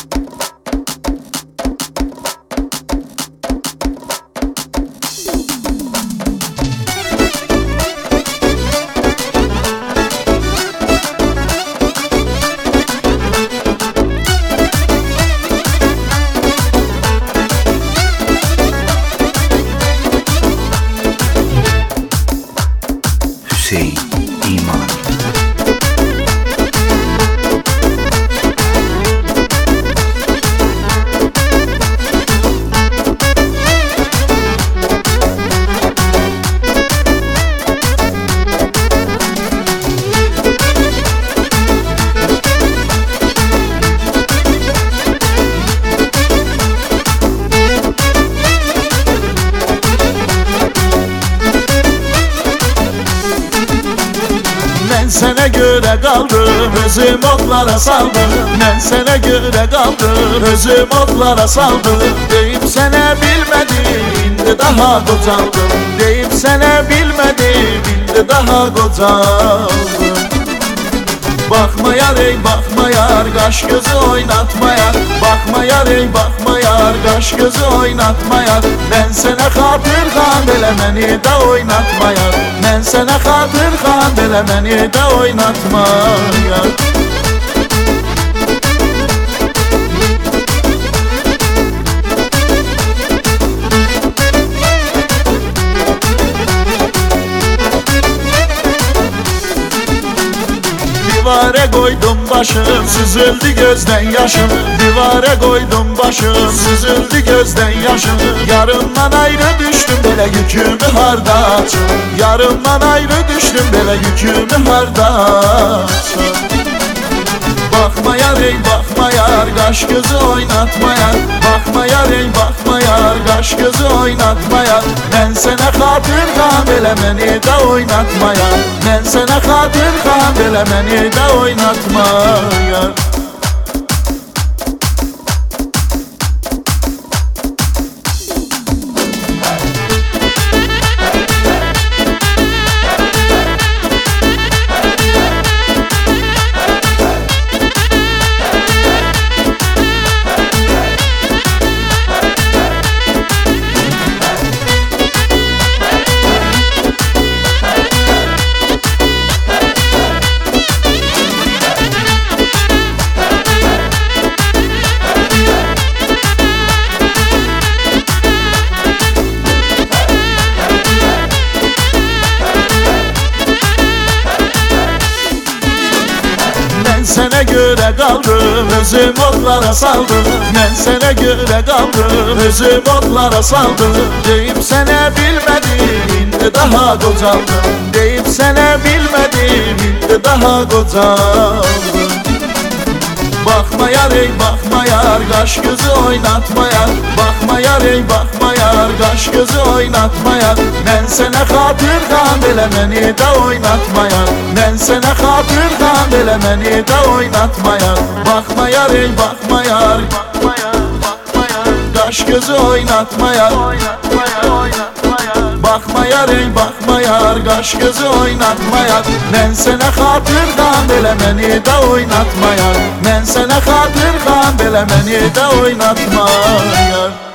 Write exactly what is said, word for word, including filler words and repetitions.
Hüseyin İman. Ben sana göre kaldım, özüm otlara saldım. Ben sana göre kaldım, özüm otlara saldım. Deyip sana bilmedim, indi daha kocaldım. Deyip sana bilmedim, indi daha kocaldım. Bakma yar ey bakma yar, kaş gözü oynatma yar. Bakma yar ey bakma yar, kaş gözü oynatma yar. Ben sana hatırdan belə məni də oynatma yar. Ben sana hatırdan belə məni də oynatma yar. Divara koydum başım, süzüldü gözden yaşım. Divara koydum başım, süzüldü gözden yaşım. Yarımdan ayrı düştüm, belə yükümü harda açım. Yarımdan ayrı düştüm, belə yükümü harda açım. Bakma yar ey bakma yar, kaş gözü oynatma yar. Bakma yar ey bakma yar, kaş gözü oynatma yar. Ben sana hatırdan belə məni də oynatma yar. Ben sana hatırdan belə məni də oynatma yar. Ben sana göre kaldım, özüm otlara saldım. Ben sana göre kaldım, özüm otlara saldım. Deyip sana bilmedim, indi daha kocaldım. Deyip sana bilmedim, indi daha kocaldım. Bakma yar ey bakma yar, kaş gözü oynatma yar. Bakma yar ey bakma yar, kaş gözü oynatma yar. Ben sana hatırdan belə məni də oynatma yar. Ben sana hatırdan belə məni də oynatma yar. Bakma yar ey bakma yar, bakma yar, bakma yar, kaş gözü oynatma yar. Oynatma yar, oynatma yar. Bakma yar ey bakma yar, kaş gözü oynatma yar. Ben sana hatırdan belə məni də oynatma yar. Ben sana hatırdan belə məni də oynatma yar.